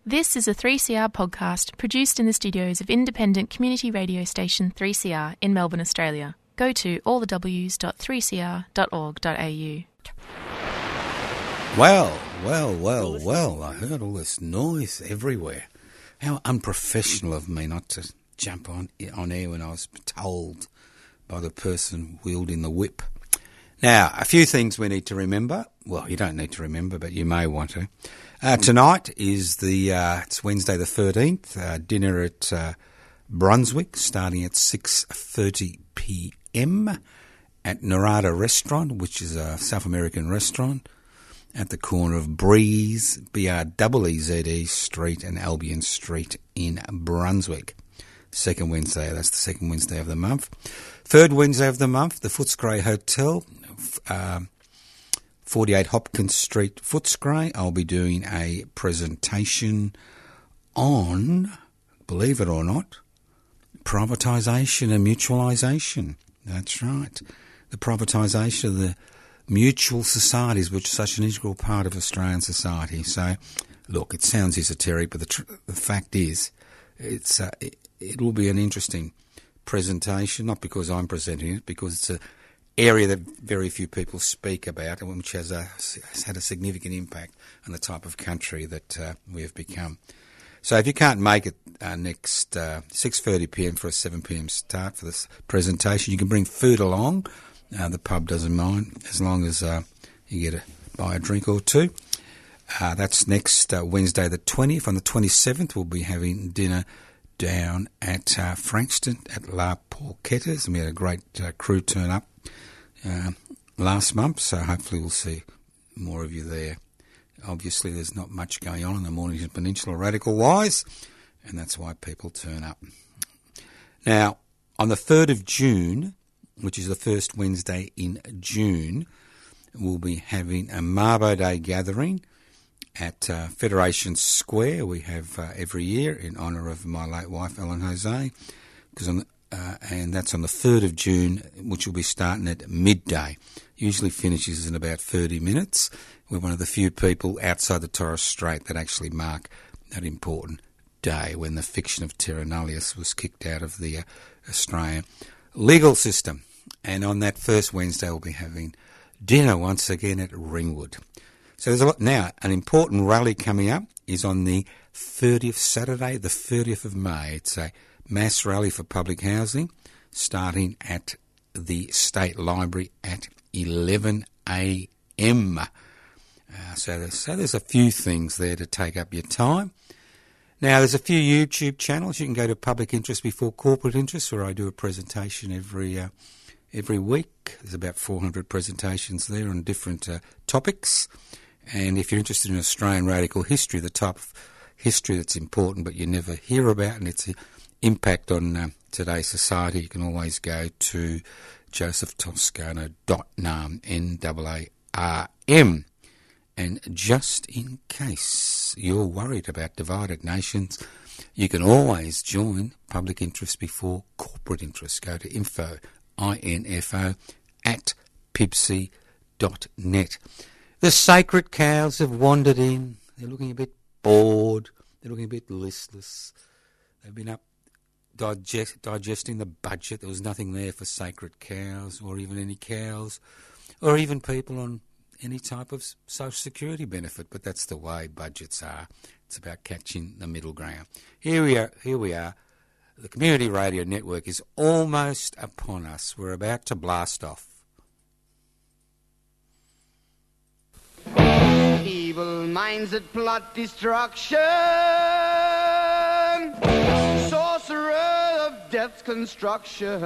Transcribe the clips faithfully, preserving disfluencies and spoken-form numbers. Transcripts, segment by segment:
This is a three C R podcast produced in the studios of independent community radio station three C R in Melbourne, Australia. Go to all the w s dot three c r dot org dot a u. Well, well, well, well, I heard all this noise everywhere. How unprofessional of me not to jump on on air when I was told by the person wielding the whip. Now, a few things we need to remember. Well, you don't need to remember, but you may want to. Uh, tonight is the, uh, it's Wednesday the thirteenth, uh, dinner at uh, Brunswick, starting at six thirty p m at Narada Restaurant, which is a South American restaurant at the corner of Breeze, B R E E Z E Street and Albion Street in Brunswick. Second Wednesday, that's the second Wednesday of the month. Third Wednesday of the month, the Footscray Hotel, uh, forty-eight Hopkins Street, Footscray. I'll be doing a presentation on, believe it or not, privatisation and mutualisation. That's right. The privatisation of the mutual societies, which are such an integral part of Australian society. So, look, it sounds esoteric, but the, tr- the fact is, it's uh, it, it will be an interesting presentation, not because I'm presenting it, because it's an area that very few people speak about, and which has, a, has had a significant impact on the type of country that uh, we have become. So if you can't make it uh, next uh, six thirty p m for a seven p m start for this presentation, you can bring food along. Uh, the pub doesn't mind, as long as uh, you get a, buy a drink or two. Uh, that's next uh, Wednesday the twentieth. On the twenty-seventh, we'll be having dinner down at uh, Frankston at La Porchetta's, and we had a great uh, crew turn up uh, last month, so hopefully we'll see more of you there. Obviously, there's not much going on in the Mornington Peninsula radical-wise, and that's why people turn up. Now, on the third of June, which is the first Wednesday in June, we'll be having a Mabo Day gathering at uh, Federation Square. We have uh, every year in honour of my late wife, Ellen Jose, because on the, uh, and that's on the third of June, which will be starting at midday. Usually finishes in about thirty minutes. We're one of the few people outside the Torres Strait that actually mark that important day when the fiction of Terra Nullius was kicked out of the uh, Australian legal system. And on that first Wednesday, we'll be having dinner once again at Ringwood. So there's a lot now. An important rally coming up is on the thirtieth, Saturday, the thirtieth of May. It's a mass rally for public housing, starting at the State Library at eleven a m. Uh, so, there's, so there's a few things there to take up your time. Now, there's a few YouTube channels. You can go to Public Interest Before Corporate Interest, where I do a presentation every uh, every week. There's about four hundred presentations there on different uh, topics. And if you're interested in Australian radical history, the type of history that's important but you never hear about and its impact on uh, today's society, you can always go to joseph toscano dot nam, N A A R M. And just in case you're worried about divided nations, you can always join Public Interest Before Corporate Interest. Go to info, I N F O, at pibci dot net. The sacred cows have wandered in. They're looking a bit bored. They're looking a bit listless. They've been up digest, digesting the budget. There was nothing there for sacred cows or even any cows or even people on any type of social security benefit, but that's the way budgets are. It's about catching the middle ground. Here we are. Here we are. The Community Radio Network is almost upon us. We're about to blast off. Evil minds that plot destruction, sorcerer of death's construction.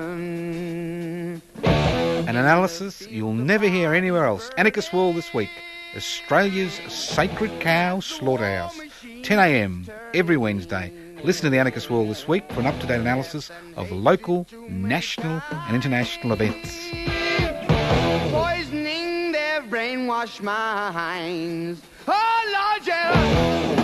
An analysis you'll never hear anywhere else. Anarchist World this week. Australia's Sacred Cow Slaughterhouse. ten a m every Wednesday. Listen to the Anarchist World this week for an up-to-date analysis of local, national and international events. Poisoning their brainwashed minds. Oh, Lord, yeah.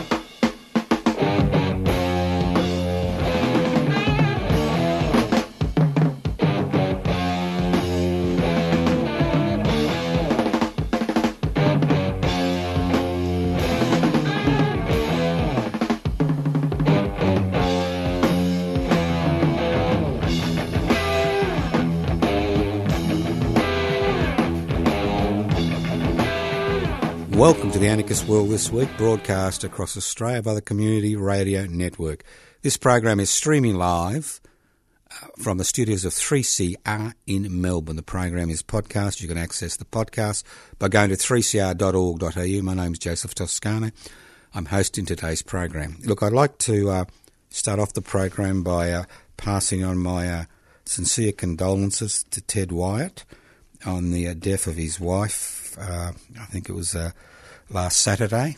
Welcome to the Anarchist World This Week, broadcast across Australia by the Community Radio Network. This program is streaming live uh, from the studios of three C R in Melbourne. The program is podcast. You can access the podcast by going to three c r dot org dot a u. My name's Joseph Toscano. I'm hosting today's program. Look, I'd like to uh, start off the program by uh, passing on my uh, sincere condolences to Ted Wyatt on the uh, death of his wife. Uh, I think it was uh, last Saturday.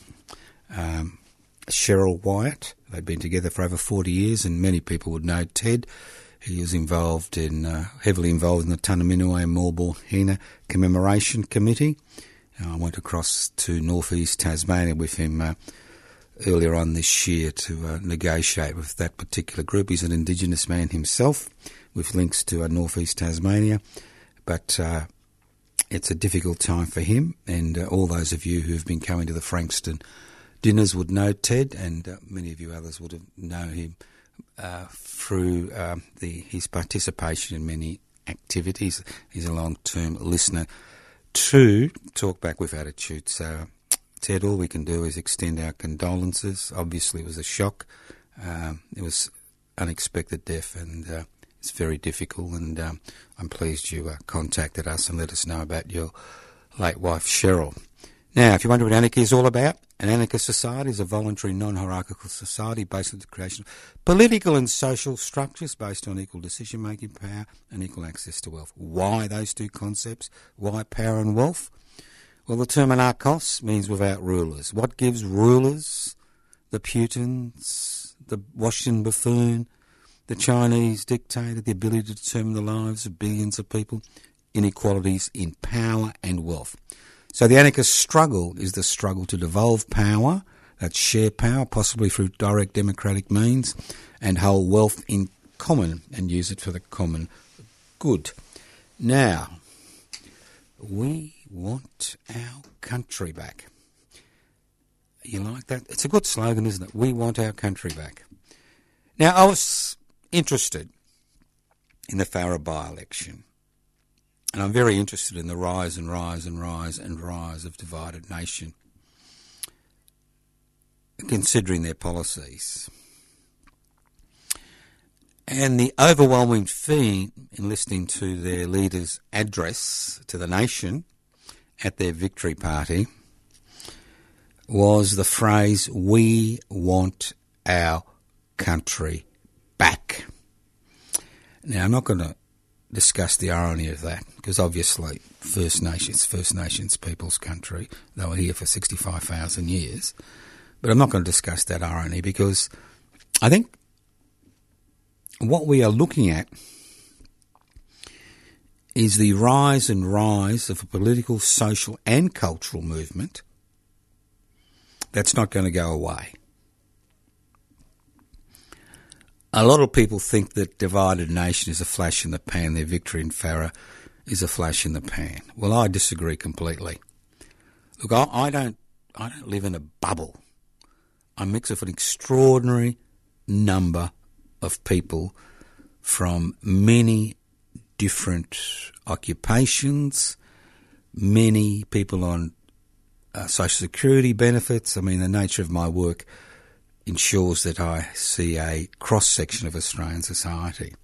Um, Cheryl Wyatt. They'd been together for over forty years, and many people would know Ted. He was involved in, uh, heavily involved in the Tunnerminnerwait Maulboyheenner Hina Commemoration Committee. Uh, I went across to northeast Tasmania with him uh, earlier on this year to uh, negotiate with that particular group. He's an Indigenous man himself, with links to uh, northeast Tasmania, but uh, it's a difficult time for him, and uh, all those of you who have been coming to the Frankston dinners would know Ted, and uh, many of you others would have known him uh, through uh, the his participation in many activities. He's a long-term listener to Talkback with Attitude. So, Ted, all we can do is extend our condolences. Obviously, it was a shock. Um, it was unexpected death, and uh, it's very difficult, and um, I'm pleased you uh, contacted us and let us know about your late wife, Cheryl. Now, if you wonder what anarchy is all about, an anarchist society is a voluntary, non-hierarchical society based on the creation of political and social structures based on equal decision-making power and equal access to wealth. Why those two concepts? Why power and wealth? Well, the term anarchos means without rulers. What gives rulers, the Putins, the Washington buffoon, the Chinese dictator, the ability to determine the lives of billions of people? Inequalities in power and wealth. So the anarchist struggle is the struggle to devolve power, that's share power, possibly through direct democratic means, and hold wealth in common and use it for the common good. Now, we want our country back. You like that? It's a good slogan, isn't it? We want our country back. Now, I was interested in the Farrer by-election. And I'm very interested in the rise and rise and rise and rise of divided nation, considering their policies. And the overwhelming theme in listening to their leader's address to the nation at their victory party was the phrase, "We want our country back." Now, I'm not going to discuss the irony of that, because obviously First Nations, First Nations people's country, they were here for sixty-five thousand years. But I'm not going to discuss that irony, because I think what we are looking at is the rise and rise of a political, social and cultural movement that's not going to go away. A lot of people think that divided nation is a flash in the pan. Their victory in Farrer is a flash in the pan. Well, I disagree completely. Look, I, I don't, I don't live in a bubble. I mix with an extraordinary number of people from many different occupations, many people on uh, social security benefits. I mean, the nature of my work ensures that I see a cross-section of Australian society.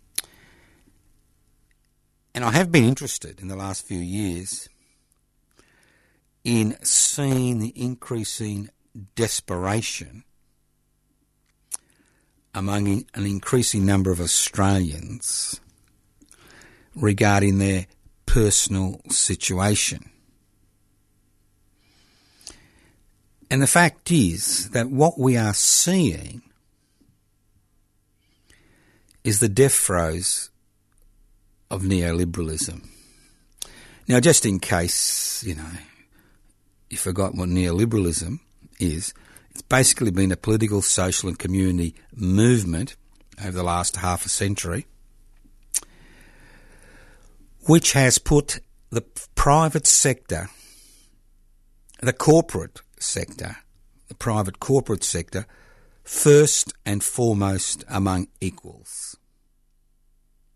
And I have been interested in the last few years in seeing the increasing desperation among an increasing number of Australians regarding their personal situation. And the fact is that what we are seeing is the death throes of neoliberalism. Now, just in case, you know, you forgot what neoliberalism is, it's basically been a political, social and community movement over the last half a century which has put the private sector, the corporate sector, the private corporate sector, first and foremost among equals.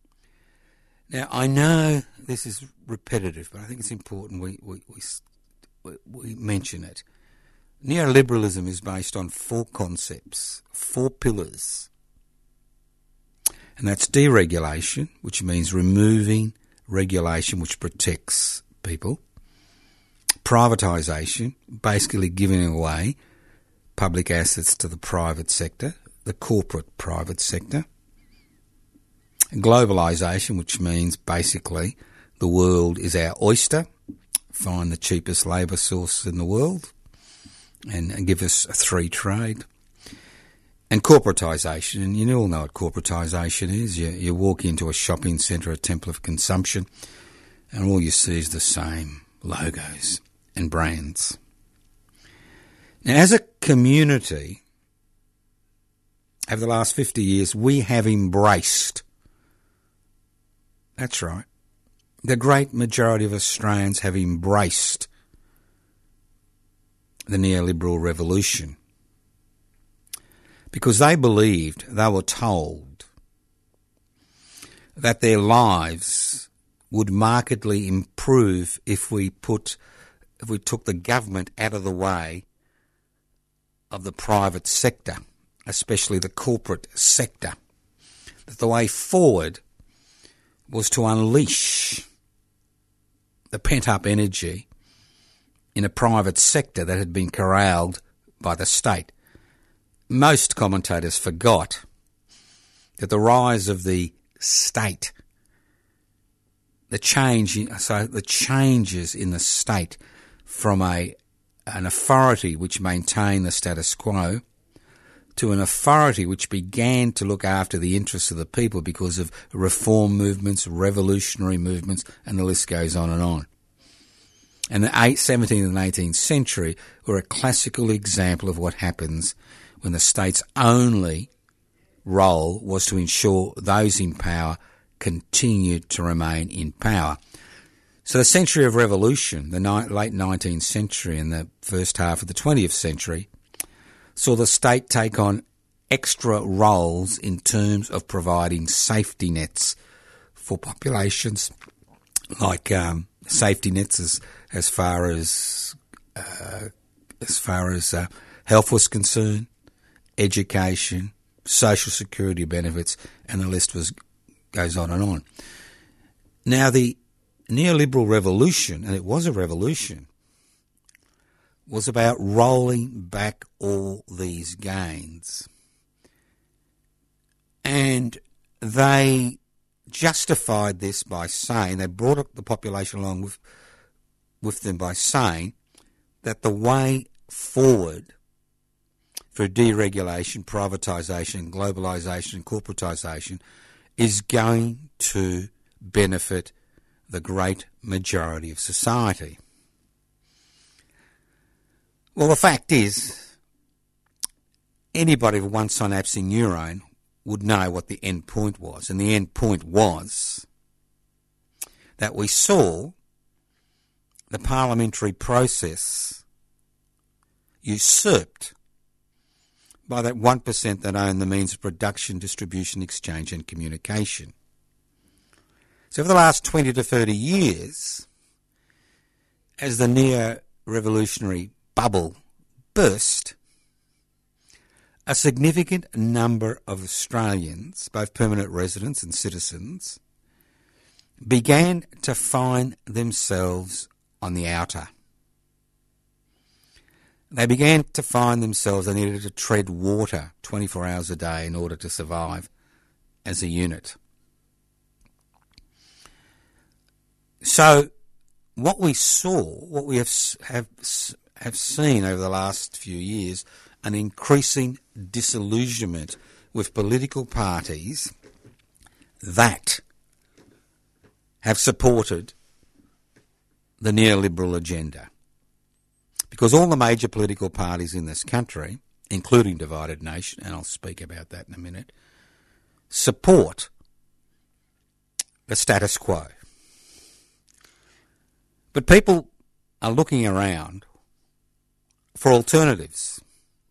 Now, I know this is repetitive, but I think it's important we, we, we we, we mention it. Neoliberalism is based on four concepts, four pillars. And that's deregulation, which means removing regulation which protects people. Privatisation, basically giving away public assets to the private sector, the corporate private sector. Globalisation, which means basically the world is our oyster, find the cheapest labour source in the world and, and give us a free trade. And corporatisation, and you all know what corporatisation is. You, you walk into a shopping centre, a temple of consumption, and all you see is the same logos and brands. Now, as a community, over the last fifty years, we have embraced, that's right, the great majority of Australians have embraced the neoliberal revolution because they believed, they were told, that their lives would markedly improve if we put, if we took the government out of the way of the private sector, especially the corporate sector. That the way forward was to unleash the pent-up energy in a private sector that had been corralled by the state. Most commentators forgot that the rise of the state, the change, so the changes in the state from a an authority which maintained the status quo to an authority which began to look after the interests of the people because of reform movements, revolutionary movements, and the list goes on and on. And the seventeenth and eighteenth century were a classical example of what happens when the state's only role was to ensure those in power continued to remain in power. So the century of revolution, the ni- late nineteenth century and the first half of the twentieth century, saw the state take on extra roles in terms of providing safety nets for populations, like um, safety nets as as far as uh, as far as uh, health was concerned, education, social security benefits, and the list was goes on and on. Now the neoliberal revolution, and it was a revolution, was about rolling back all these gains. And they justified this by saying, they brought up the population along with, with them by saying that the way forward for deregulation, privatisation, globalisation and corporatisation is going to benefit the great majority of society. Well, the fact is, anybody with one synaptic neuron would know what the end point was. And the end point was that we saw the parliamentary process usurped by that one percent that own the means of production, distribution, exchange and communication. So for the last twenty to thirty years, as the neo-revolutionary bubble burst, a significant number of Australians, both permanent residents and citizens, began to find themselves on the outer. They began to find themselves they needed to tread water twenty-four hours a day in order to survive as a unit. So what we saw, what we have have have seen over the last few years, an increasing disillusionment with political parties that have supported the neoliberal agenda. Because all the major political parties in this country, including Divided Nation, and I'll speak about that in a minute, support the status quo. But people are looking around for alternatives.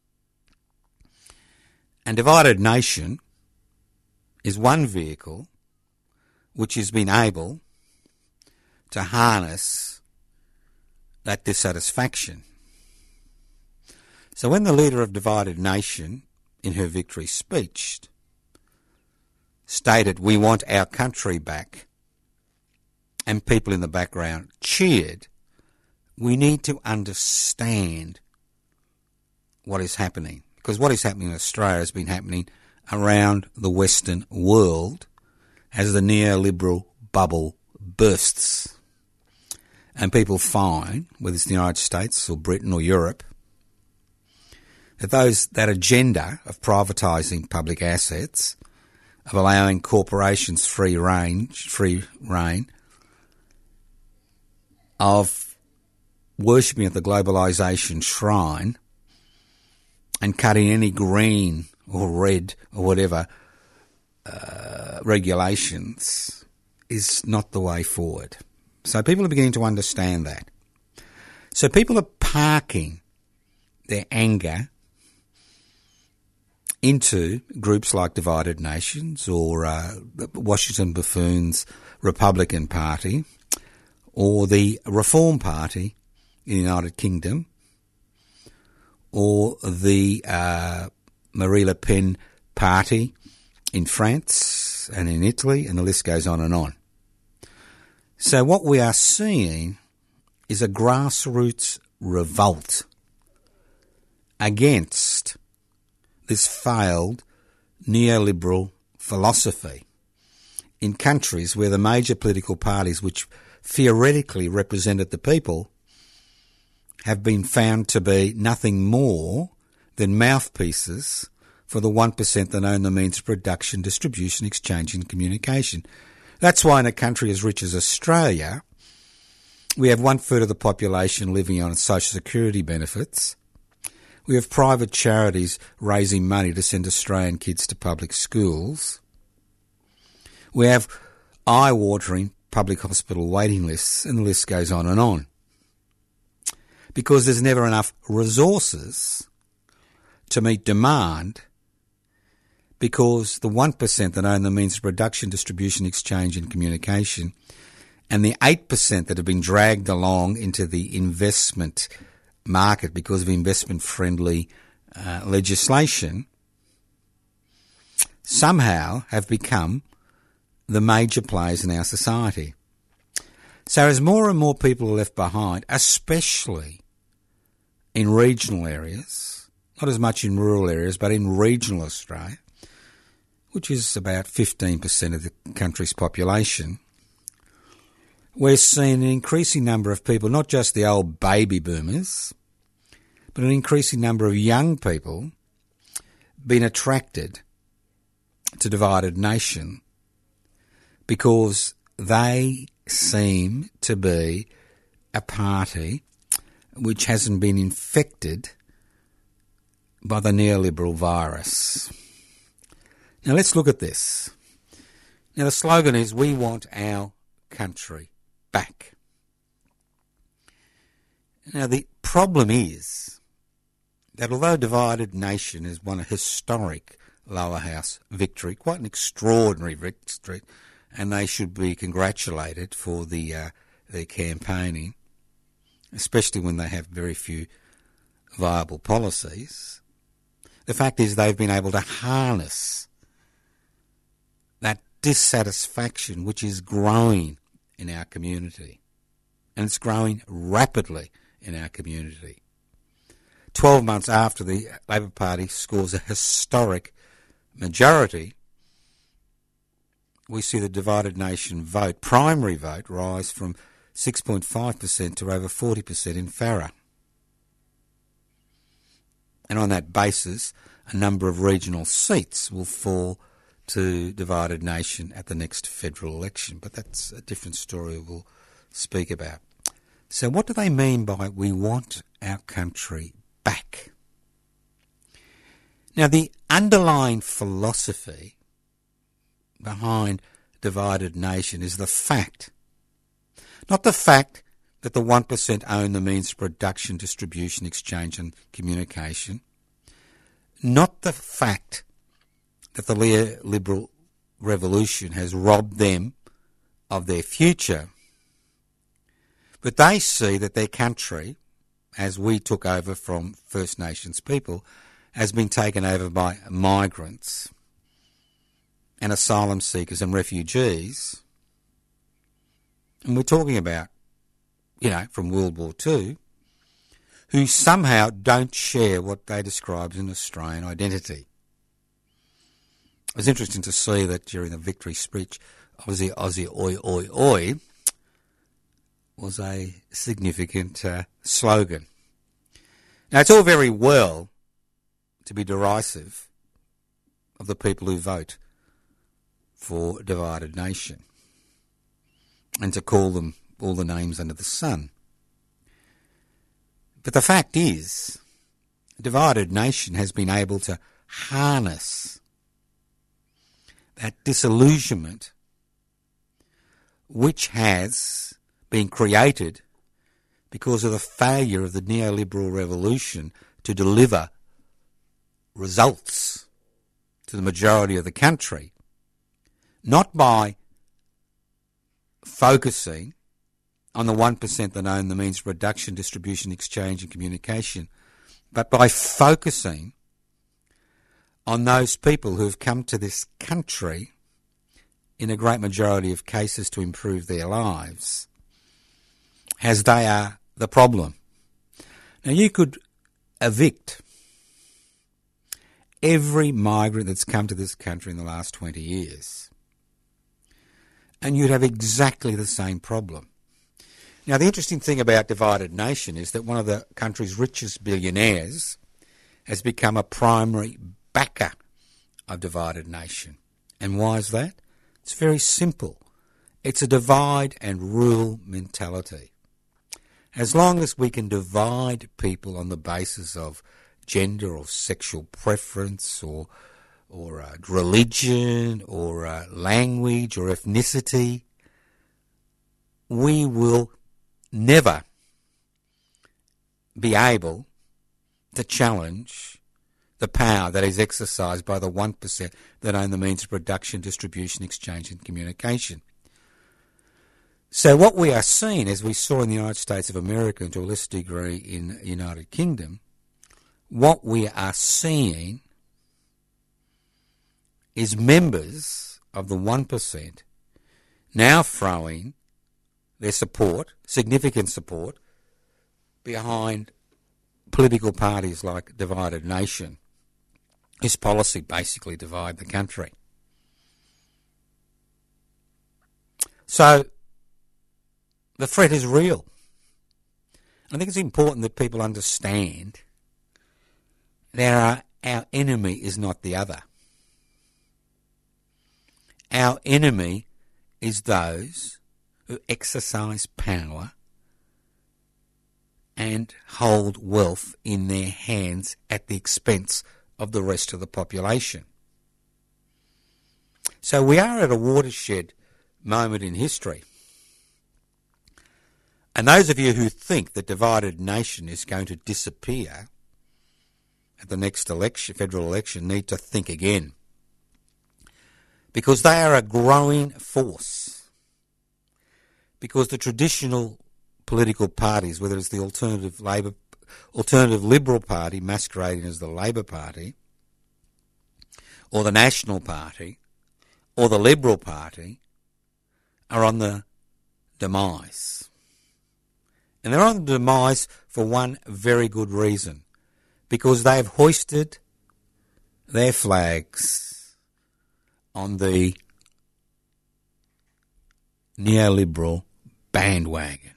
And Divided Nation is one vehicle which has been able to harness that dissatisfaction. So when the leader of Divided Nation, in her victory speech, stated, "We want our country back," and people in the background cheered, we need to understand what is happening. Because what is happening in Australia has been happening around the Western world as the neoliberal bubble bursts. And people find, whether it's the United States or Britain or Europe, that those that agenda of privatising public assets, of allowing corporations free range, free reign, of worshipping at the globalisation shrine and cutting any green or red or whatever uh, regulations is not the way forward. So people are beginning to understand that. So people are parking their anger into groups like Divided Nations or uh, Washington Buffoon's Republican Party or the Reform Party in the United Kingdom or the uh, Marie Le Pen Party in France and in Italy, and the list goes on and on. So what we are seeing is a grassroots revolt against this failed neoliberal philosophy in countries where the major political parties, which theoretically represented the people, have been found to be nothing more than mouthpieces for the one percent that own the means of production, distribution, exchange and communication. That's why in a country as rich as Australia, we have one-third of the population living on social security benefits. We have private charities raising money to send Australian kids to public schools. We have eye-watering public hospital waiting lists, and the list goes on and on. Because there's never enough resources to meet demand, because the one percent that own the means of production, distribution, exchange and communication, and the eight percent that have been dragged along into the investment market because of investment-friendly uh, legislation, somehow have become the major players in our society. So as more and more people are left behind, especially in regional areas, not as much in rural areas, but in regional Australia, which is about fifteen percent of the country's population, we're seeing an increasing number of people, not just the old baby boomers, but an increasing number of young people being attracted to Divided Nation because they seem to be a party which hasn't been infected by the neoliberal virus. Now let's look at this. Now the slogan is, "We want our country back." Now the problem is that although Divided Nation has won a historic lower house victory, quite an extraordinary victory, and they should be congratulated for the uh, their campaigning, especially when they have very few viable policies, the fact is they've been able to harness that dissatisfaction which is growing in our community, and it's growing rapidly in our community. Twelve months after the Labor Party scores a historic majority, we see the Divided Nation vote, primary vote, rise from six point five percent to over forty percent in Farrer. And on that basis, a number of regional seats will fall to Divided Nation at the next federal election. But that's a different story we'll speak about. So what do they mean by "we want our country back"? Now, the underlying philosophy behind Divided Nation is the fact, not the fact that the one percent own the means of production, distribution, exchange and communication, not the fact that the neoliberal revolution has robbed them of their future, But they see that their country, as we took over from First Nations people, has been taken over by migrants and asylum seekers and refugees. And we're talking about, you know, from World War Two, who somehow don't share what they describe as an Australian identity. It was interesting to see that during the victory speech, Aussie, Aussie, oi, oi, oi, was a significant uh, slogan. Now, it's all very well to be derisive of the people who vote for a divided nation and to call them all the names under the sun. But the fact is, a divided nation has been able to harness that disillusionment which has been created because of the failure of the neoliberal revolution to deliver results to the majority of the country, not by focusing on the one percent that own the means of production, distribution, exchange and communication, but by focusing on those people who have come to this country in a great majority of cases to improve their lives, as they are the problem. Now, you could evict every migrant that's come to this country in the last twenty years, and you'd have exactly the same problem. Now, the interesting thing about divided nation is that one of the country's richest billionaires has become a primary backer of divided nation. And why is that? It's very simple. It's a divide and rule mentality. As long as we can divide people on the basis of gender or sexual preference or or uh, religion or uh, language or ethnicity, we will never be able to challenge the power that is exercised by the one percent that own the means of production, distribution, exchange and communication. So what we are seeing, as we saw in the United States of America and to a lesser degree in the United Kingdom, what we are seeing is members of the one percent now throwing their support, significant support, behind political parties like Divided Nation, whose policy basically divide the country. So the threat is real. I think it's important that people understand that our, our enemy is not the other. Our enemy is those who exercise power and hold wealth in their hands at the expense of the rest of the population. So we are at a watershed moment in history. And those of you who think that divided nation is going to disappear at the next election, federal election, need to think again. Because they are a growing force. Because the traditional political parties, whether it's the Alternative Labor, Alternative Liberal Party masquerading as the Labor Party, or the National Party, or the Liberal Party, are on the demise. And they're on the demise for one very good reason. Because they've hoisted their flags on the neoliberal bandwagon.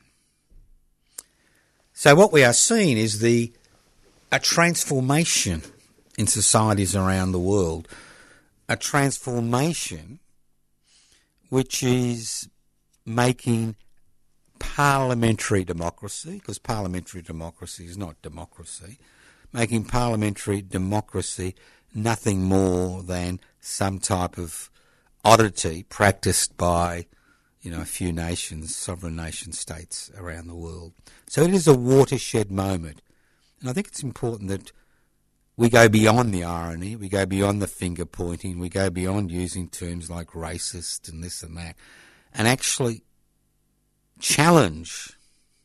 So what we are seeing is the a transformation in societies around the world, a transformation which is making parliamentary democracy, because parliamentary democracy is not democracy, making parliamentary democracy nothing more than some type of oddity practiced by, you know, a few nations, sovereign nation states around the world. So it is a watershed moment. And I think it's important that we go beyond the irony, we go beyond the finger pointing, we go beyond using terms like racist and this and that, and actually challenge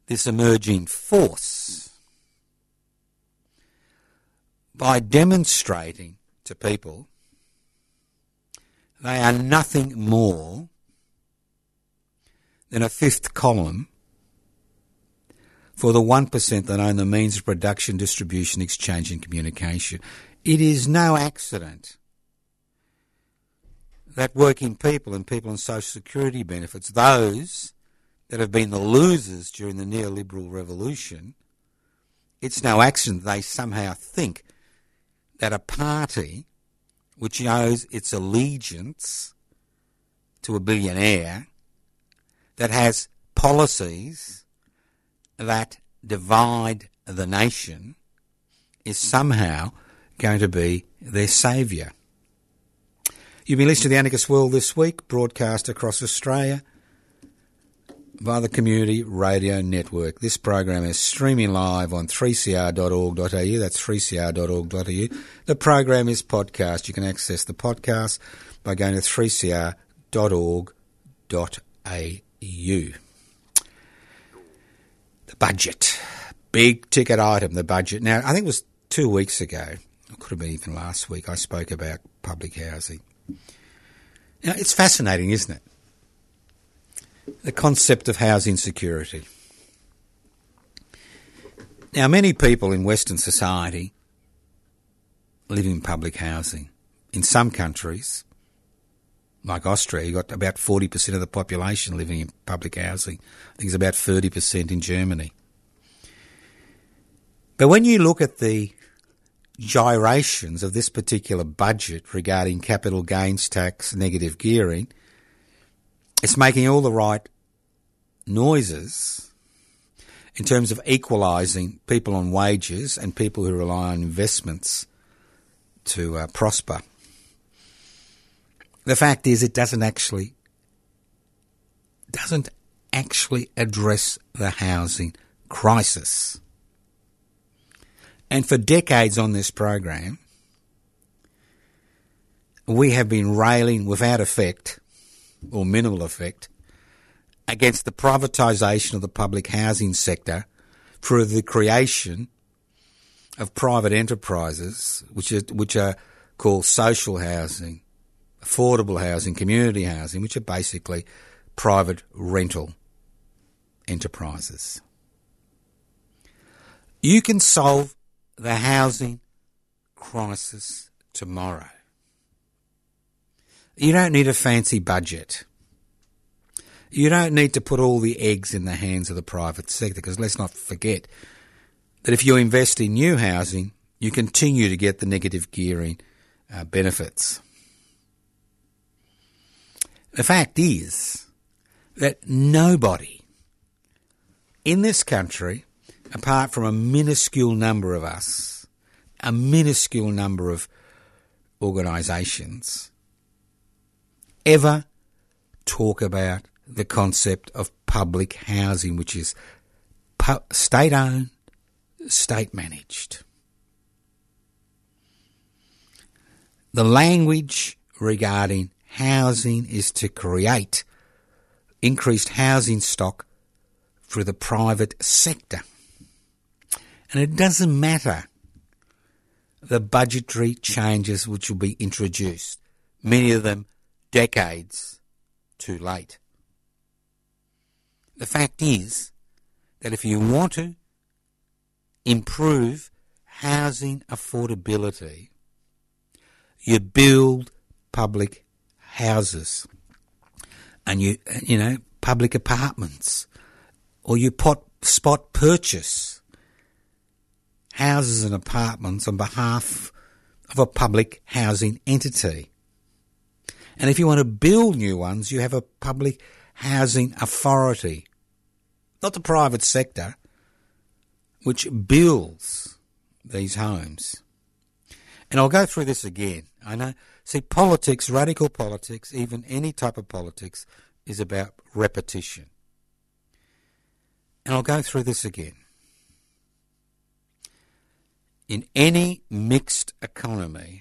this emerging force by demonstrating to people they are nothing more than a fifth column for the one percent that own the means of production, distribution, exchange and communication. It is no accident that working people and people on social security benefits, those that have been the losers during the neoliberal revolution, it's no accident they somehow think that a party which owes its allegiance to a billionaire, that has policies that divide the nation, is somehow going to be their saviour. You've been listening to the Anarchist World this week, broadcast across Australia via the Community Radio Network. This program is streaming live on three c r dot org dot a u. That's three c r dot org dot a u. The program is podcast. You can access the podcast by going to three c r dot org dot a u. The budget. Big ticket item, the budget. Now, I think it was two weeks ago, it could have been even last week, I spoke about public housing. Now, it's fascinating, isn't it? The concept of housing security. Now, many people in Western society live in public housing. In some countries, like Austria, you've got about forty percent of the population living in public housing. I think it's about thirty percent in Germany. But when you look at the gyrations of this particular budget regarding capital gains tax, negative gearing, it's making all the right noises in terms of equalising people on wages and people who rely on investments to uh, prosper. The fact is, it doesn't actually doesn't actually address the housing crisis. And for decades on this program, we have been railing without effect, or minimal effect, against the privatisation of the public housing sector through the creation of private enterprises, which are, which are called social housing, affordable housing, community housing, which are basically private rental enterprises. You can solve the housing crisis tomorrow. You don't need a fancy budget. You don't need to put all the eggs in the hands of the private sector, because let's not forget that if you invest in new housing, you continue to get the negative gearing uh, benefits. The fact is that nobody in this country, apart from a minuscule number of us, a minuscule number of organisations, ever talk about the concept of public housing, which is pu- state-owned, state-managed. The language regarding housing is to create increased housing stock through the private sector. And it doesn't matter the budgetary changes which will be introduced, many of them decades too late. The fact is that if you want to improve housing affordability, you build public houses and you, you know, public apartments, or you pot, spot purchase houses and apartments on behalf of a public housing entity. And if you want to build new ones, you have a public housing authority, not the private sector, which builds these homes. And I'll go through this again. I know, see, politics, radical politics, even any type of politics, is about repetition. And I'll go through this again. In any mixed economy,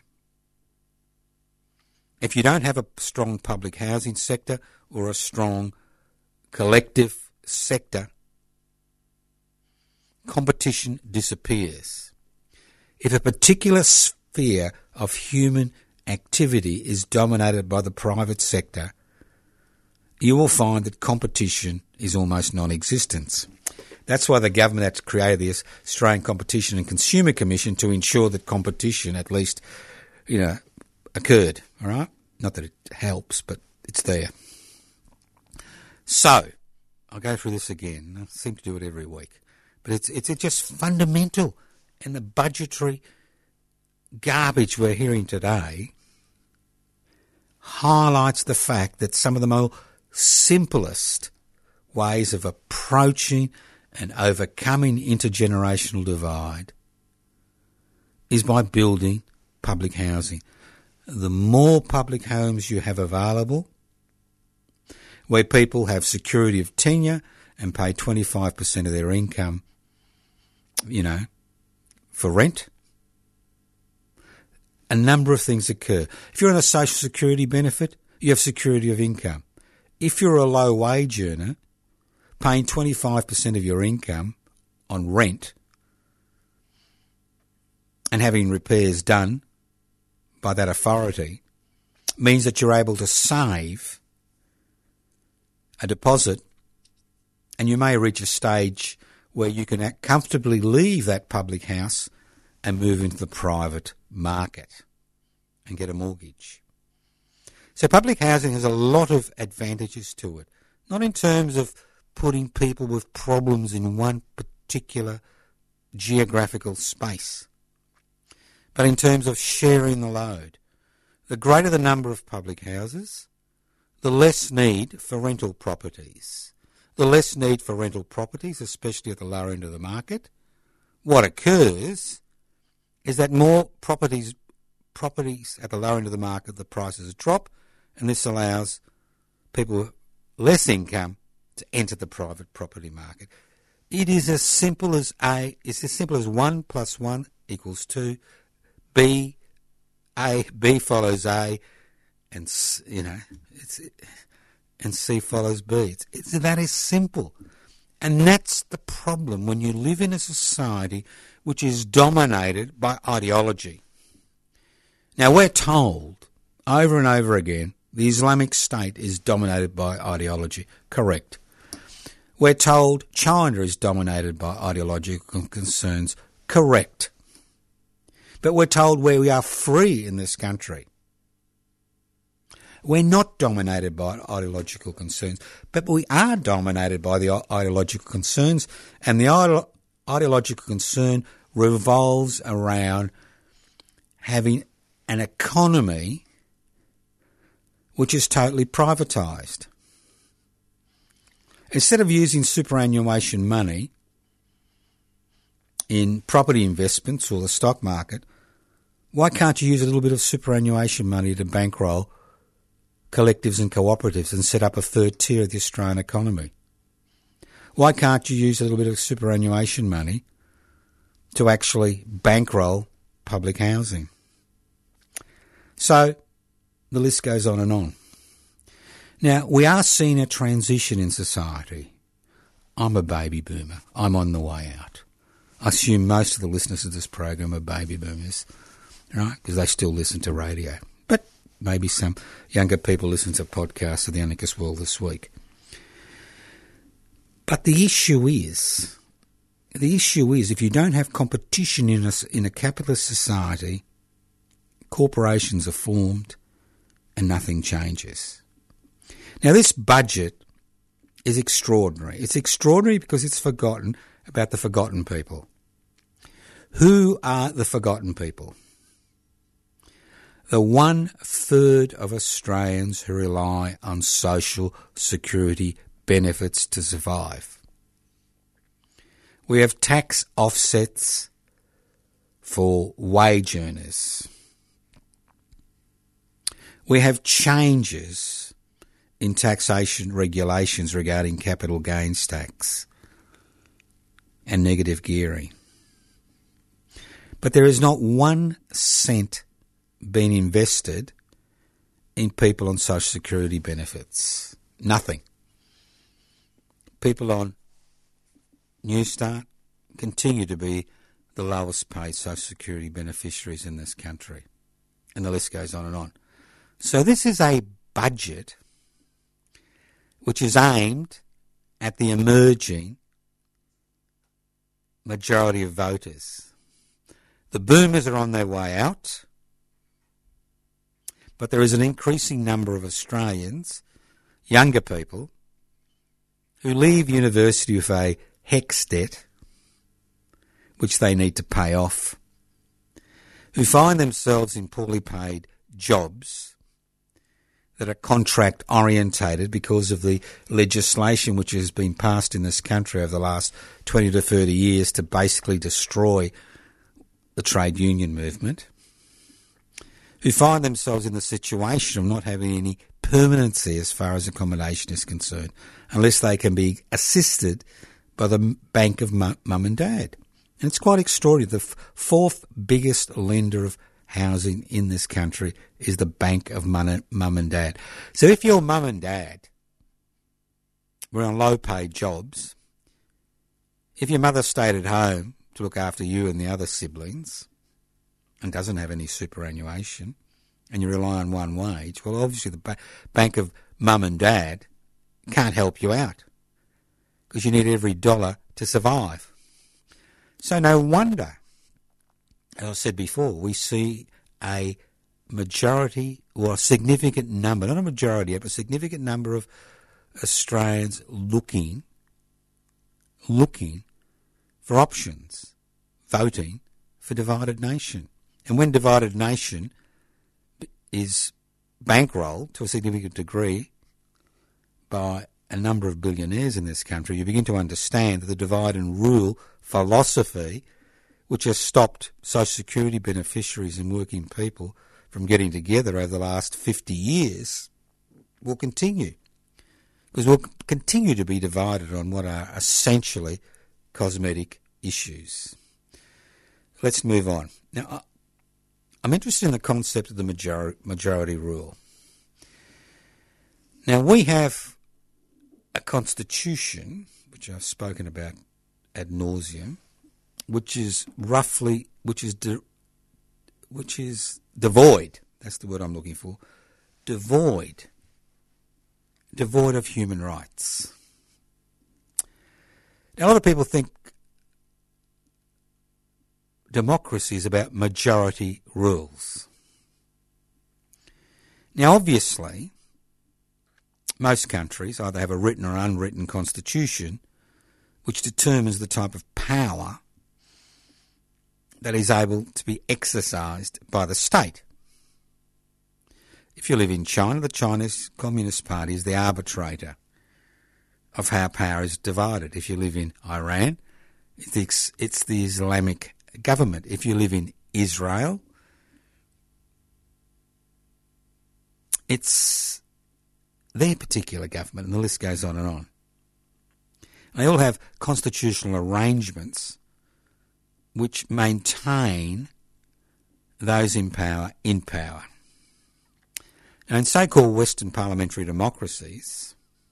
if you don't have a strong public housing sector or a strong collective sector, competition disappears. If a particular sphere of human activity is dominated by the private sector, you will find that competition is almost non-existent. That's why the government had created the Australian Competition and Consumer Commission to ensure that competition, at least, you know, occurred. All right, not that it helps, but it's there. So, I'll go through this again. I seem to do it every week, but it's it's just fundamental, and the budgetary garbage we're hearing today highlights the fact that some of the more simplest ways of approaching and overcoming intergenerational divide is by building public housing. The more public homes you have available, where people have security of tenure and pay twenty-five percent of their income, you know, for rent, a number of things occur. If you're on a social security benefit, you have security of income. If you're a low wage earner, paying twenty-five percent of your income on rent and having repairs done by that authority means that you're able to save a deposit, and you may reach a stage where you can comfortably leave that public house and move into the private market and get a mortgage. So public housing has a lot of advantages to it, not in terms of putting people with problems in one particular geographical space, but in terms of sharing the load. The greater the number of public houses, the less need for rental properties. The less need for rental properties, especially at the lower end of the market. What occurs is that more properties properties at the lower end of the market, the prices drop, and this allows people with less income to enter the private property market. It is as simple as A, it's as simple as one plus one equals two, B, A, B follows A, and, you know, it's, and C follows B. It's, it's that is simple. And that's the problem when you live in a society which is dominated by ideology. Now, we're told over and over again the Islamic State is dominated by ideology. Correct. We're told China is dominated by ideological concerns. Correct. But we're told where we are free in this country. We're not dominated by ideological concerns, but we are dominated by the ideological concerns, and the ide- ideological concern revolves around having an economy which is totally privatised. Instead of using superannuation money in property investments or the stock market, why can't you use a little bit of superannuation money to bankroll collectives and cooperatives and set up a third tier of the Australian economy? Why can't you use a little bit of superannuation money to actually bankroll public housing? So the list goes on and on. Now, we are seeing a transition in society. I'm a baby boomer. I'm on the way out. I assume most of the listeners of this program are baby boomers, right? Because they still listen to radio. But maybe some younger people listen to podcasts of the Anarchist World This Week. But the issue is, the issue is if you don't have competition in a, in a capitalist society, corporations are formed and nothing changes. Now, this budget is extraordinary. It's extraordinary because it's forgotten about the forgotten people. Who are the forgotten people? The one-third of Australians who rely on social security benefits to survive. We have tax offsets for wage earners. We have changes in taxation regulations regarding capital gains tax and negative gearing. But there is not one cent being invested in people on social security benefits. Nothing. People on New Start, continue to be the lowest paid social security beneficiaries in this country. And the list goes on and on. So this is a budget which is aimed at the emerging majority of voters. The boomers are on their way out, but there is an increasing number of Australians, younger people, who leave university with a HECS debt, which they need to pay off, who find themselves in poorly paid jobs that are contract orientated because of the legislation which has been passed in this country over the last twenty to thirty years to basically destroy the trade union movement, who find themselves in the situation of not having any permanency as far as accommodation is concerned, unless they can be assisted by the Bank of Mum and Dad. And it's quite extraordinary. The f- fourth biggest lender of housing in this country is the Bank of Mum and Dad. So if your mum and dad were on low-paid jobs, if your mother stayed at home to look after you and the other siblings and doesn't have any superannuation and you rely on one wage, well, obviously the ba- Bank of Mum and Dad can't help you out because you need every dollar to survive. So no wonder, as I said before, we see a majority or a significant number, not a majority, but a significant number of Australians looking, looking for options, voting for divided nation. And when divided nation is bankrolled to a significant degree by a number of billionaires in this country, you begin to understand that the divide and rule philosophy, which has stopped social security beneficiaries and working people from getting together over the last fifty years, will continue. Because we'll continue to be divided on what are essentially cosmetic issues. Let's move on. Now, I'm interested in the concept of the majority, majority rule. Now, we have a constitution, which I've spoken about ad nauseum, which is roughly, which is, de, which is devoid, that's the word I'm looking for, devoid, devoid of human rights. Now, a lot of people think democracy is about majority rules. Now, obviously, most countries either have a written or unwritten constitution which determines the type of power that is able to be exercised by the state. If you live in China, the Chinese Communist Party is the arbitrator of how power is divided. If you live in Iran, it's, it's the Islamic government. If you live in Israel, it's their particular government, and the list goes on and on. They all have constitutional arrangements which maintain those in power in power. Now, in so-called Western parliamentary democracies,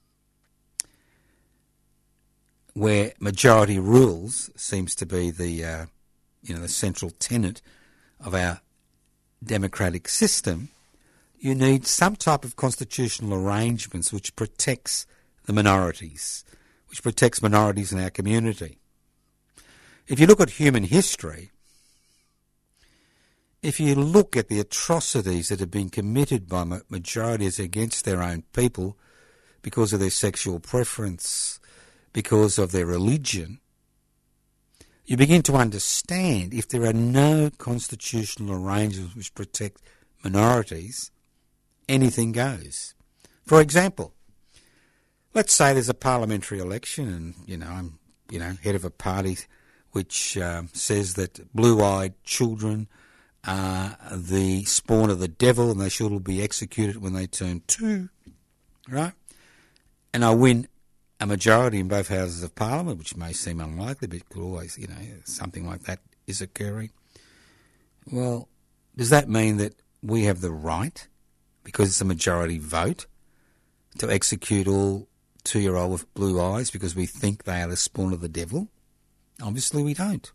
where majority rules seems to be the, uh, you know, the central tenet of our democratic system, you need some type of constitutional arrangements which protects the minorities, which protects minorities in our community. If you look at human history, if you look at the atrocities that have been committed by majorities against their own people because of their sexual preference, because of their religion, you begin to understand if there are no constitutional arrangements which protect minorities, anything goes. For example, let's say there's a parliamentary election and, you know, I'm, you know, head of a party which um, says that blue-eyed children are the spawn of the devil and they should all be executed when they turn two, right? And I win a majority in both houses of parliament, which may seem unlikely, but it could always, you know, something like that is occurring. Well, does that mean that we have the right, because it's a majority vote, to execute all two-year-old with blue eyes because we think they are the spawn of the devil? Obviously we don't.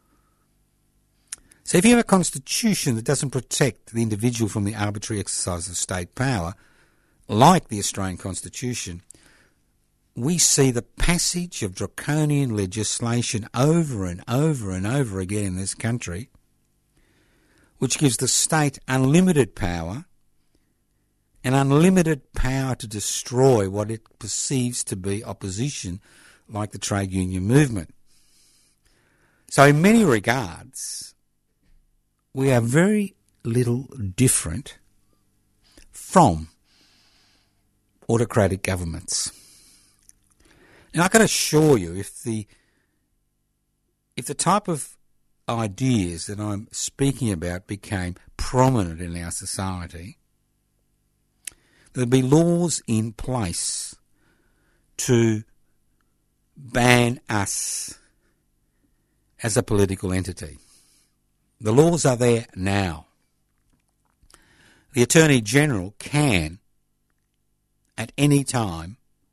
So if you have a constitution that doesn't protect the individual from the arbitrary exercise of state power, like the Australian Constitution, we see the passage of draconian legislation over and over and over again in this country, which gives the state unlimited power and unlimited power to destroy what it perceives to be opposition, like the trade union movement. So in many regards, we are very little different from autocratic governments. And I can assure you, if the if the type of ideas that I'm speaking about became prominent in our society, there'd be laws in place to ban us as a political entity. The laws are there now. The Attorney General can, at any time,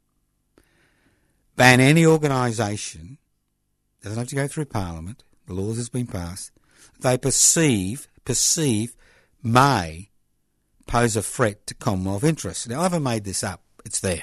ban any organisation, doesn't have to go through Parliament, the laws has been passed, they perceive, perceive, may pose a threat to Commonwealth interests. Now, I haven't made this up, it's there.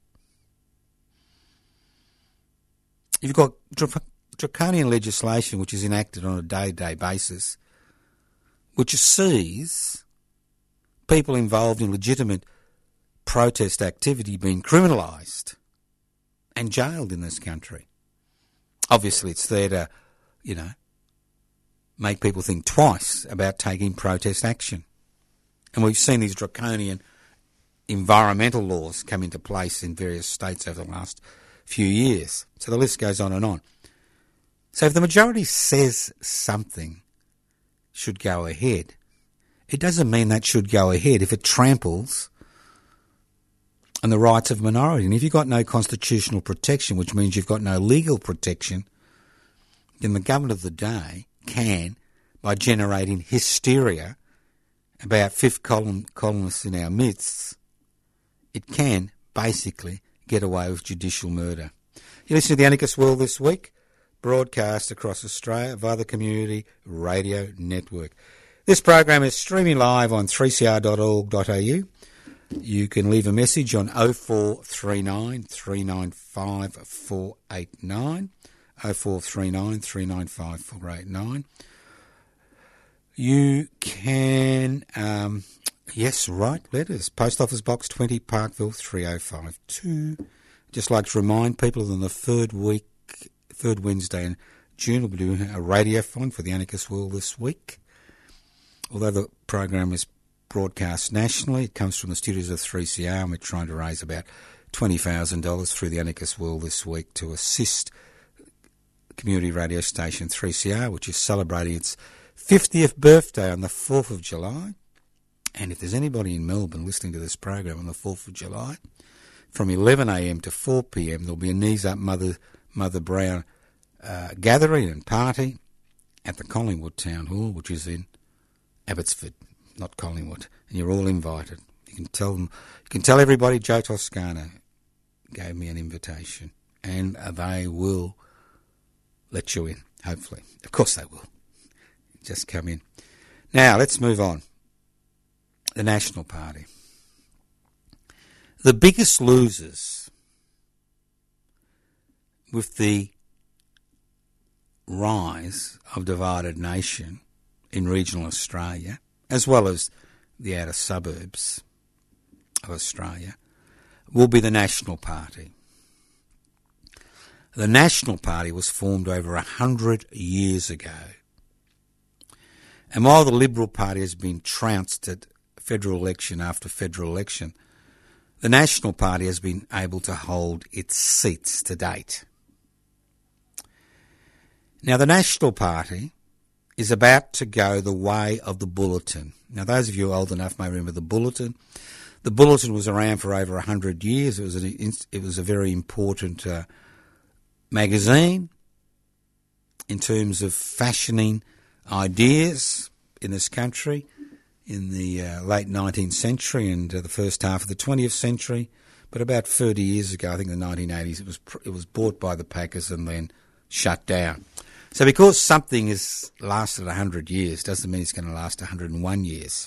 You've got draconian legislation which is enacted on a day-to-day basis, which sees people involved in legitimate protest activity being criminalised and jailed in this country. Obviously it's there to, you know, make people think twice about taking protest action. And we've seen these draconian environmental laws come into place in various states over the last few years. So the list goes on and on. So if the majority says something should go ahead, it doesn't mean that should go ahead if it tramples on the rights of minority. And if you've got no constitutional protection, which means you've got no legal protection, then the government of the day can, by generating hysteria about fifth column columnists in our midst, it can basically get away with judicial murder. You listen to the Anarchist World This Week, broadcast across Australia via the Community Radio Network. This program is streaming live on three c r dot org dot a u. You can leave a message on oh four three nine, three nine five, four eight nine, oh four three nine, three nine five, four eight nine. You can, um, yes, write letters. Post Office Box twenty, Parkville three oh five two. Just like to remind people that on the third week, third Wednesday in June, we'll be doing a radiothon for the Anarchist World This Week. Although the program is broadcast nationally, it comes from the studios of three C R, and we're trying to raise about twenty thousand dollars through the Anarchist World This Week to assist community radio station three C R, which is celebrating its fiftieth birthday on the fourth of July. And if there's anybody in Melbourne listening to this program on the fourth of July, from eleven a m to four p m, there'll be a Knees Up Mother, Mother Brown uh, gathering and party at the Collingwood Town Hall, which is in Abbotsford, not Collingwood, and you're all invited. You can tell them, you can tell everybody Joe Toscano gave me an invitation, and they will let you in, hopefully. Of course they will. Just come in. Now, let's move on. The National Party. The biggest losers with the rise of divided nation in regional Australia, as well as the outer suburbs of Australia, will be the National Party. The National Party was formed over a hundred years ago. And while the Liberal Party has been trounced at federal election after federal election, the National Party has been able to hold its seats to date. Now, the National Party is about to go the way of the Bulletin. Now, those of you old enough may remember the Bulletin. The Bulletin was around for over a hundred years. It was an, it was a very important uh, magazine in terms of fashioning ideas in this country in the uh, late nineteenth century and uh, the first half of the twentieth century. But about thirty years ago, I think in the nineteen eighties, it was it was bought by the Packers and then shut down. So because something has lasted one hundred years doesn't mean it's going to last one hundred and one years.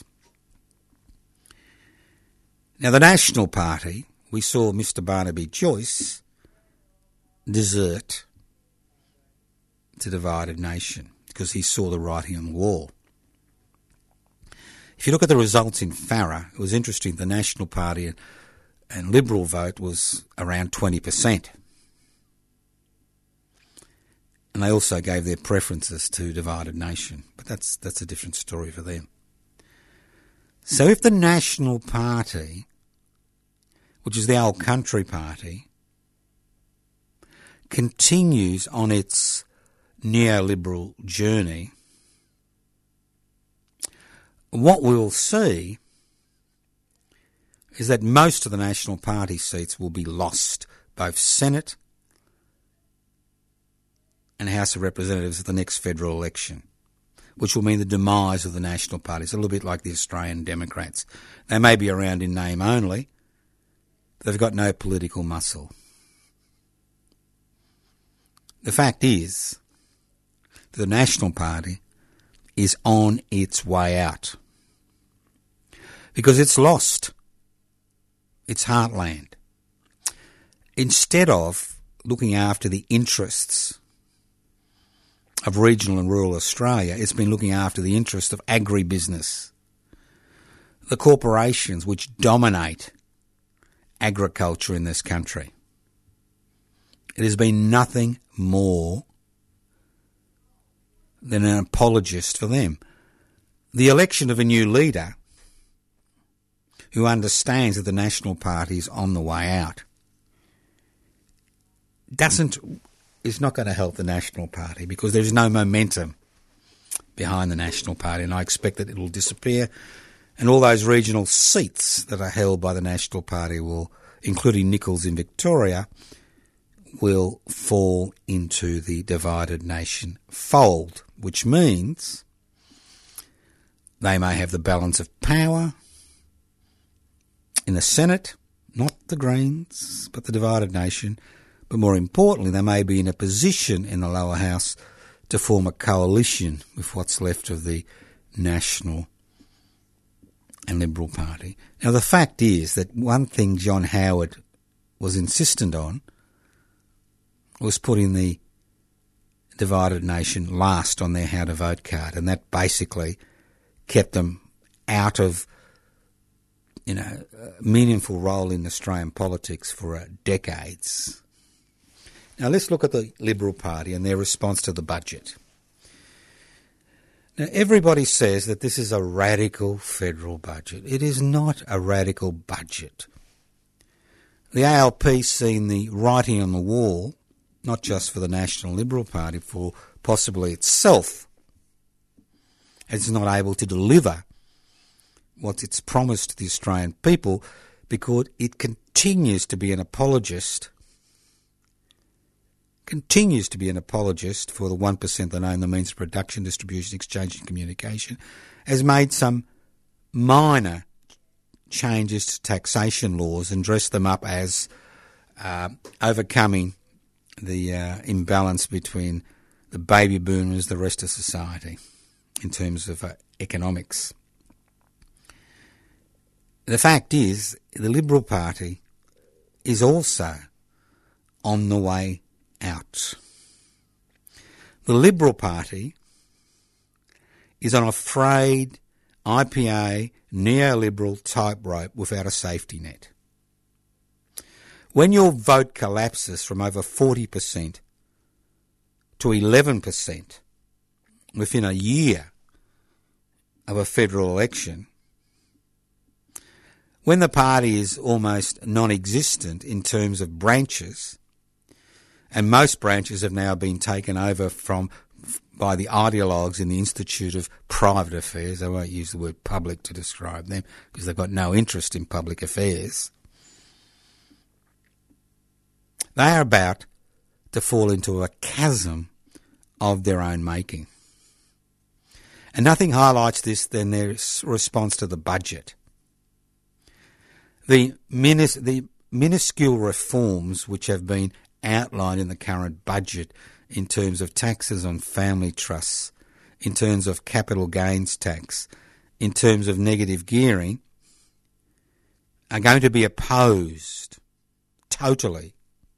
Now, the National Party, we saw Mister Barnaby Joyce desert to Divided Nation because he saw the writing on the wall. If you look at the results in Farrer, it was interesting. The National Party and, and Liberal vote was around twenty percent. And they also gave their preferences to Divided Nation. But that's that's a different story for them. So if the National Party, which is the old country party, continues on its neoliberal journey, what we'll see is that most of the National Party seats will be lost, both Senate and House of Representatives at the next federal election, which will mean the demise of the National Party. It's a little bit like the Australian Democrats. They may be around in name only, but they've got no political muscle. The fact is that the National Party is on its way out because it's lost its heartland. Instead of looking after the interests of regional and rural Australia, it's been looking after the interests of agribusiness, the corporations which dominate agriculture in this country. It has been nothing more than an apologist for them. The election of a new leader who understands that the National Party is on the way out doesn't is not going to help the National Party because there is no momentum behind the National Party, and I expect that it will disappear, and all those regional seats that are held by the National Party will, including Nichols in Victoria, will fall into the Divided Nation fold, which means they may have the balance of power in the Senate, not the Greens, but the Divided Nation, but more importantly, they may be in a position in the lower house to form a coalition with what's left of the National and Liberal Party. Now, the fact is that one thing John Howard was insistent on was putting the Divided Nation last on their how to vote card, and that basically kept them out of, you know, a meaningful role in Australian politics for uh, decades. Now let's look at the Liberal Party and their response to the budget. Now everybody says that this is a radical federal budget. It is not a radical budget. The A L P's seen the writing on the wall, not just for the National Liberal Party, for possibly itself. It's not able to deliver what it's promised to the Australian people because it continues to be an apologist continues to be an apologist for the one percent that own the means of production, distribution, exchange and communication, has made some minor changes to taxation laws and dressed them up as uh, overcoming the uh, imbalance between the baby boomers, the rest of society, in terms of uh, economics. The fact is, the Liberal Party is also on the way out. The Liberal Party is on a frayed I P A neoliberal tightrope without a safety net. When your vote collapses from over forty percent to eleven percent within a year of a federal election, when the party is almost non-existent in terms of branches, and most branches have now been taken over from by the ideologues in the Institute of Private Affairs. I won't use the word public to describe them because they've got no interest in public affairs. They are about to fall into a chasm of their own making. And nothing highlights this than their response to the budget. The, minis- the minuscule reforms which have been outlined in the current budget in terms of taxes on family trusts, in terms of capital gains tax, in terms of negative gearing, are going to be opposed totally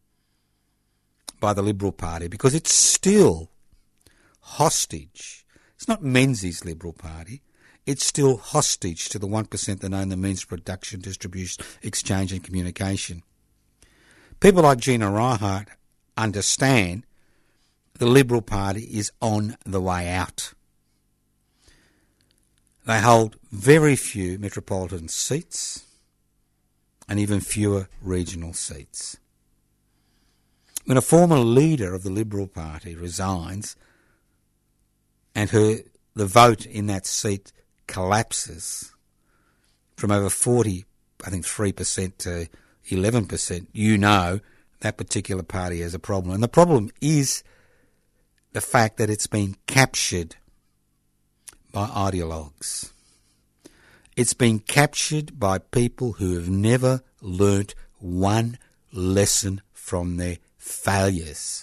by the Liberal Party, because it's still hostage. It's not Menzies' Liberal Party. It's still hostage to the one percent that own the means of production, distribution, exchange and communication. People like Gina Rinehart understand the Liberal Party is on the way out. They hold very few metropolitan seats and even fewer regional seats. When a former leader of the Liberal Party resigns and her the vote in that seat collapses from over forty, I think three percent to eleven percent, you know that particular party has a problem. And the problem is the fact that it's been captured by ideologues. It's been captured by people who have never learnt one lesson from their failures.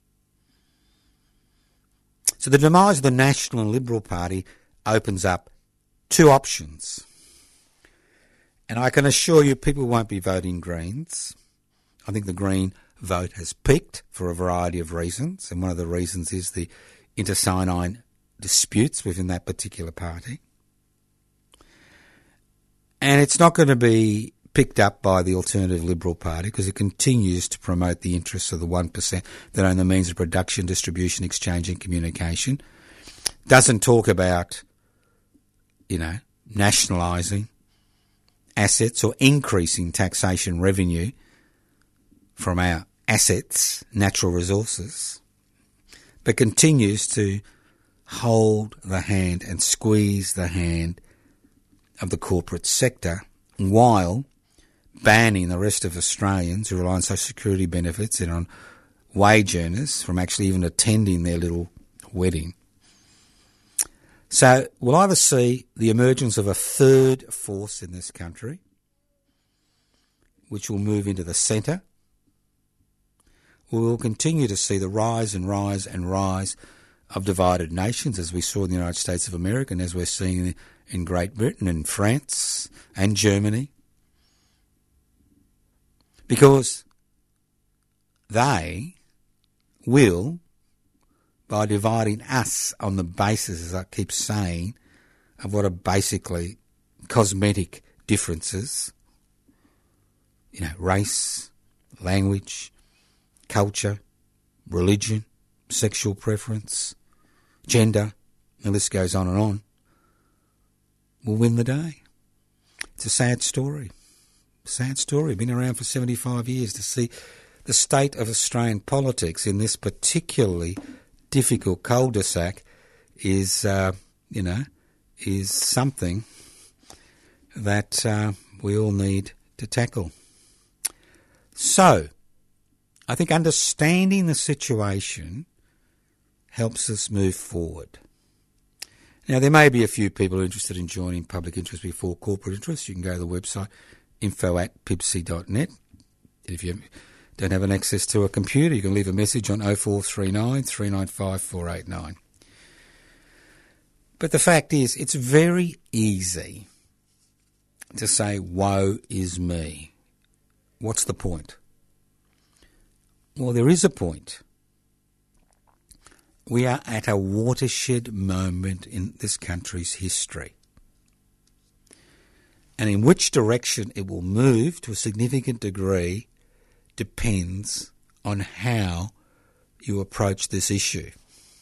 So the demise of the National and Liberal Party opens up two options. And I can assure you people won't be voting Greens. I think the Green vote has peaked for a variety of reasons, and one of the reasons is the intercynine disputes within that particular party. And it's not going to be picked up by the Alternative Liberal Party because it continues to promote the interests of the one percent that own the means of production, distribution, exchange and communication. Doesn't talk about, you know, nationalising assets or increasing taxation revenue from our assets, natural resources, but continues to hold the hand and squeeze the hand of the corporate sector while banning the rest of Australians who rely on social security benefits and on wage earners from actually even attending their little wedding. So we'll either see the emergence of a third force in this country, which will move into the centre, or we'll continue to see the rise and rise and rise of divided nations, as we saw in the United States of America and as we're seeing in Great Britain and France and Germany. Because they will, by dividing us on the basis, as I keep saying, of what are basically cosmetic differences, you know, race, language, culture, religion, sexual preference, gender, the list goes on and on, will win the day. It's a sad story. Sad story. Been around for seventy-five years to see the state of Australian politics in this particularly difficult cul-de-sac is, uh, you know, is something that uh, we all need to tackle. So, I think understanding the situation helps us move forward. Now, there may be a few people interested in joining public interest before corporate interest. You can go to the website info at pibci dot net. If you don't have an access to a computer, you can leave a message on oh four three nine, three nine five, four eight nine. But the fact is, it's very easy to say, woe is me. What's the point? Well, there is a point. We are at a watershed moment in this country's history. And in which direction it will move to a significant degree depends on how you approach this issue.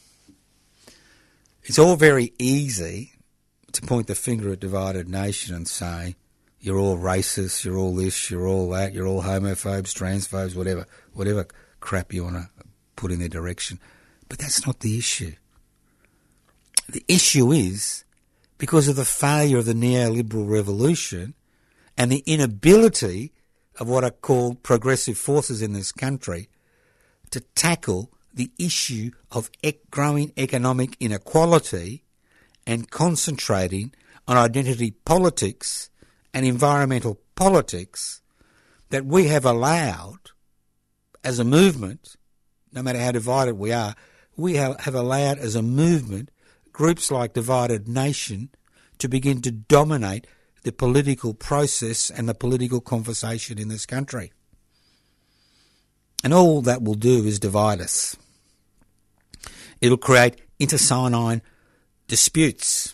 It's all very easy to point the finger at divided nation and say, you're all racist, you're all this, you're all that, you're all homophobes, transphobes, whatever, whatever crap you want to put in their direction. But that's not the issue. The issue is, because of the failure of the neoliberal revolution and the inability of what are called progressive forces in this country to tackle the issue of growing economic inequality and concentrating on identity politics and environmental politics, that we have allowed, as a movement, no matter how divided we are, we have, have allowed as a movement groups like Divided Nation to begin to dominate the political process and the political conversation in this country. And all that will do is divide us. It'll create intercynine disputes.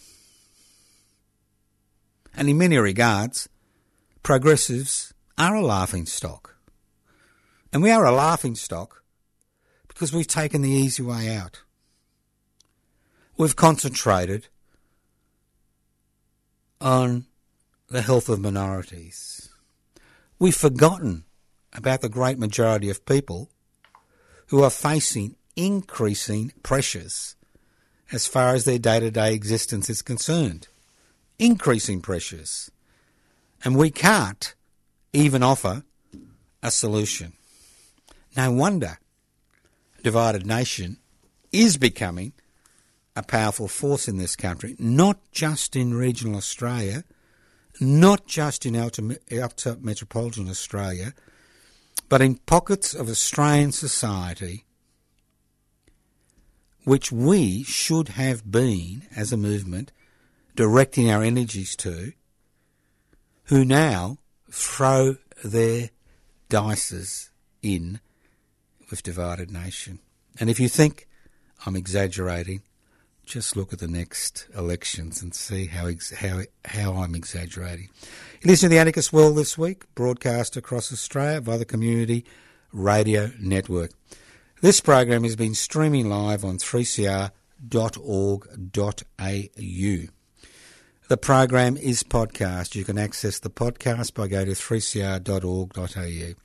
And in many regards, progressives are a laughingstock. And we are a laughingstock because we've taken the easy way out. We've concentrated on the health of minorities. We've forgotten about the great majority of people who are facing increasing pressures as far as their day-to-day existence is concerned. Increasing pressures. And we can't even offer a solution. No wonder Divided Nation is becoming a powerful force in this country, not just in regional Australia, not just in outer, outer metropolitan Australia, but in pockets of Australian society which we should have been, as a movement, directing our energies to, who now throw their dices in with Divided Nation. And if you think I'm exaggerating, just look at the next elections and see how ex- how how I'm exaggerating. You listen to the Anarchist World this week, broadcast across Australia via the Community Radio Network. This program has been streaming live on three c r dot org dot a u. The program is podcast. You can access the podcast by going to three c r dot org dot a u.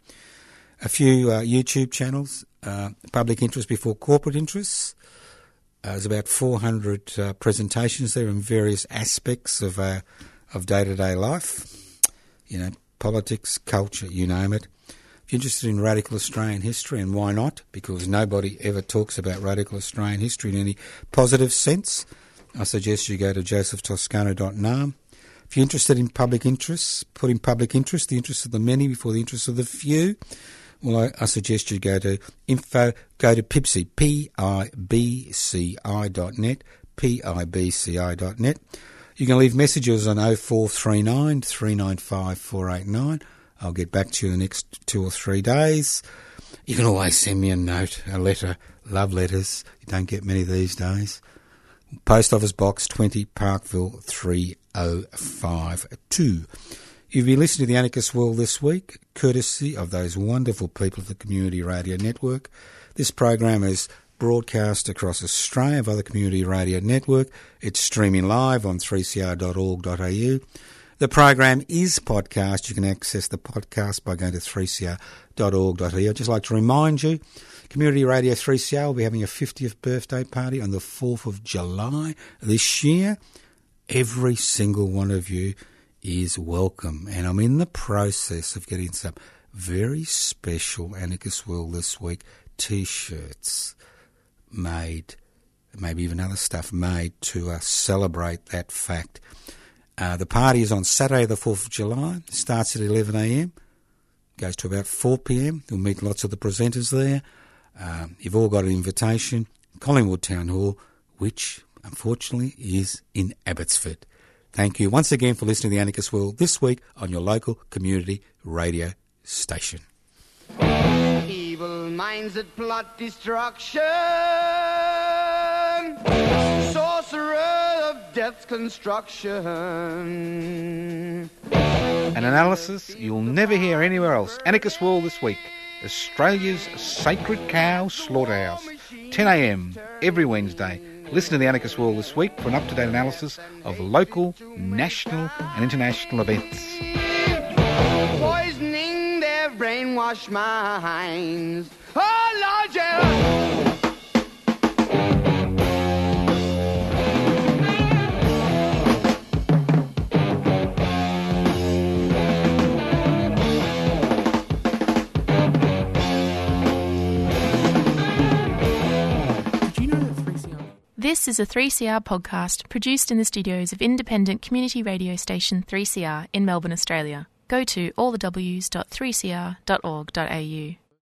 A few uh, YouTube channels, uh, Public Interest Before Corporate Interests. Uh, there's about four hundred uh, presentations there in various aspects of uh, of day-to-day life. You know, politics, culture, you name it. If you're interested in radical Australian history, and why not? Because nobody ever talks about radical Australian history in any positive sense. I suggest you go to joseph toscano dot n a m. If you're interested in public interests, put in public interest, the interests of the many before the interests of the few. Well, I, I suggest you go to info, go to Pibci, P I B C I dot net, P I B C I dot net. You can leave messages on oh four three nine, three nine five, four eight nine. I'll get back to you in the next two or three days. You can always send me a note, a letter, love letters. You don't get many these days. Post Office Box twenty, Parkville three oh five two. You've been listening to The Anarchist World this week, courtesy of those wonderful people of the Community Radio Network. This program is broadcast across Australia via the Community Radio Network. It's streaming live on three c r dot org dot a u. The program is podcast. You can access the podcast by going to three c r dot org dot a u. I'd just like to remind you, Community Radio three C R will be having a fiftieth birthday party on the fourth of July this year. Every single one of you is welcome, and I'm in the process of getting some very special Anarchist World This Week T-shirts made, maybe even other stuff made to uh, celebrate that fact. Uh, the party is on Saturday the fourth of July, starts at eleven a m, goes to about four p m. You'll meet lots of the presenters there. Um, you've all got an invitation, Collingwood Town Hall, which unfortunately is in Abbotsford. Thank you once again for listening to The Anarchist World this week on your local community radio station. Evil minds that plot destruction, sorcerer of death's construction. An analysis you'll never hear anywhere else. Anarchist World this week, Australia's sacred cow slaughterhouse, ten a m every Wednesday. Listen to The Anarchist World this week for an up-to-date analysis of local, national and international events. Poisoning their brainwashed minds. Oh, Lord, yeah. This is a three C R podcast produced in the studios of independent community radio station three C R in Melbourne, Australia. Go to all the w s dot three c r dot org dot a u.